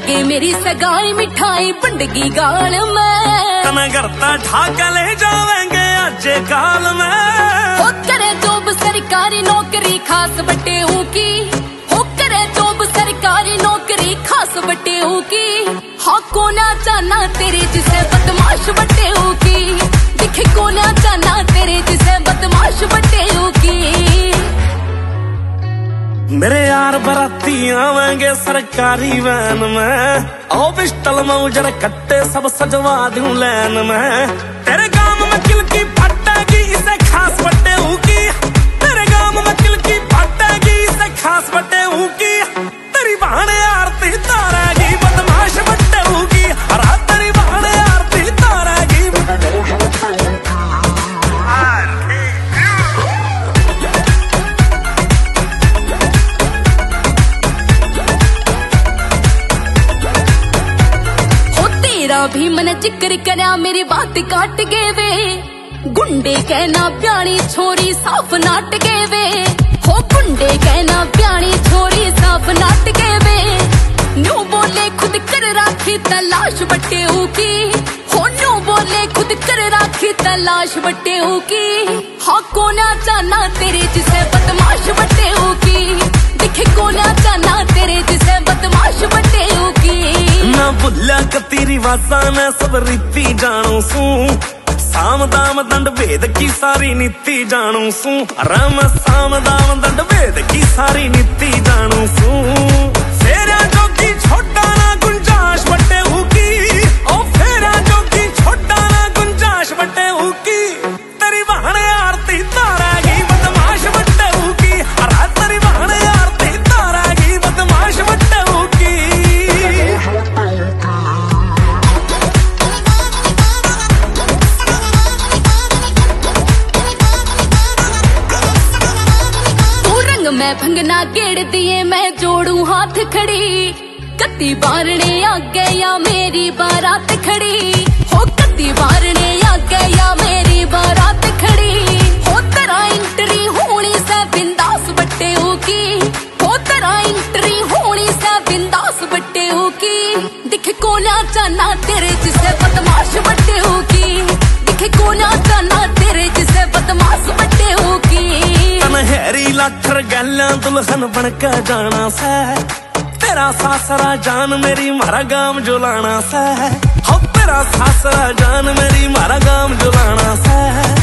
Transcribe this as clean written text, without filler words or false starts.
लगे मेरी सगाई मिठाई बंडगी गाल में तने करता ठाका ले जावेंगे आज काल में। हो करे जॉब सरकारी नौकरी खास बटे की, हो करे जॉब सरकारी नौकरी खास बटे की। हाँ को ना जाना तेरे जिसे बदमाश बटे की, दिखे को ना जाना तेरे जिसे बदमाश बटे की। मेरे यार बराती आवेंगे सरकारी वैन में, आओ पिस्टल में उजर कट्टे सब सजवा दूं लैन में। तेरे गांव में किल की फटेगी इसे खास बटे की, तेरे गांव में किल की फटेगी इसे खास बटे की। तेरी बहन आरती तारेगी बदमाश बटे की, अरे तेरी बहन आरती तारेगी। भी मन जिक्र करया मेरी बात काट गए वे, गुंडे कहना प्याणी छोरी साफ नाट गए वे। हो गुंडे कहना प्याणी छोरी साफ नाट गए वे। न्यू बोले खुद कर राखी तलाश बटे की, हो न्यू बोले खुद कर राखी तलाश बटे की। हाँ को ना जाना तेरे जिसे बदमाश बटे की, दिखे को ना जाना तेरे जिसे बदमाश बटे की। ना भुल्ला कती रिवाजा ने सब रीति जानू सू, साम दाम दंड भेद की सारी नीति जानू सू। राम साम दाम दंड भेद की सारी नीति जानू सू। फेरा जोगी छोटा ना गुंजाश बटे की, ओ फेरा जोगी छोटा ना गुंजाश बटे की। तेरी बहन आरती तारेगी बदमाश बटे की, अरे तेरी बहन आरती तारेगी बदमाश बटे की। मैं भंगना गेड़ दिए मैं जोड़ू हाथ खड़ी, कत्ती बारने आगे या मेरी बारात खड़ी। हो कत्ती बारने आगे या मेरी बारात खड़ी। हो तेरा एंट्री होनी से बिंदास बट्टे की, हो तेरा एंट्री होनी से बिंदास बट्टे की। दिखे को ना जाना तेरे जिसे बदमाश बट्टे की, दिखे को ना जाना तेरे जिसे बदमाश बट्टे की। हैरी लाठर गैला दुल्हन बनके जाना से, तेरा सासरा जान मेरी मारा गाम जुलाना से। हो तेरा सासरा जान मेरी मारा गाम जुलाना से।